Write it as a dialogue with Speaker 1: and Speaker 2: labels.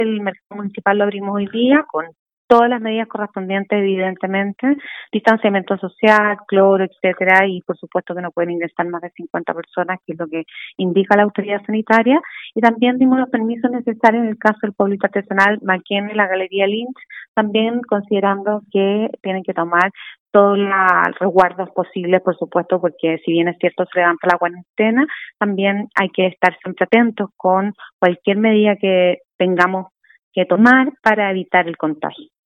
Speaker 1: El mercado municipal lo abrimos hoy día con todas las medidas correspondientes, evidentemente, distanciamiento social, cloro, etcétera, y por supuesto que no pueden ingresar más de 50 personas, que es lo que indica la autoridad sanitaria, y también dimos los permisos necesarios en el caso del pueblito artesanal Maquena y la Galería Lynch, también considerando que tienen que tomar todos los resguardos posibles, por supuesto, porque si bien es cierto se levanta la cuarentena, también hay que estar siempre atentos con cualquier medida que tengamos que tomar para evitar el contagio.